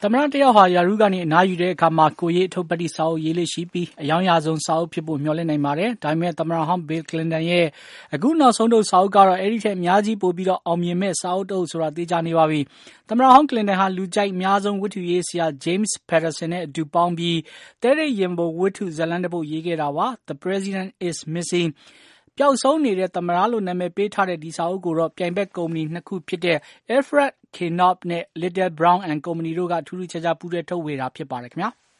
သမ္မတတယောက်ဟာရာထူးကနေအနားယူတဲ့အခါမှာကိုယ်ရေးအထုပ်ပတ်တိစာအုပ်ရေးလေ့ရှိပြီးအယောင်ရဆုံးစာအုပ်ဖြစ်ဖို့မျှော်လင့်နိုင်ပါတယ်။ဒါပေမဲ့သမ္မတဟောင်း Bill Clinton ရဲ့အခုနောက်ဆုံးထုတ်စာအုပ်ကတော့အဲ့ဒီထက်အများကြီးပိုပြီးအောင်မြင်မဲ့စာအုပ်တစ်အုပ်ဆိုတာသေချာနေပါပြီ။သမ္မတဟောင်း Clinton ဟာလူကြိုက်အများဆုံးဝတ္ထုရေးဆရာ James Patterson နဲ့အတူပေါင်းပြီးသဲထိတ်ရင်ပုံဝတ္ထုဇာတ်လမ်းတစ်ပုဒ်ရေးခဲ့တာပါ။ The President is Missing ပျောက်ဆုံးနေတဲ့သမ္မတလို့နာမည်ပေးထားတဲ့ဒီစာအုပ်ကိုတော့ပြိုင်ဘက်ကုမ္ပဏီ2ခုဖြစ်တဲ့ Alfred Knopf နဲ့ Little Brown and Company တို့ကထူးထူးခြားခြားပူးတွဲထုတ်ဝေတာဖြစ်ပါတယ်ခင်ဗျာ။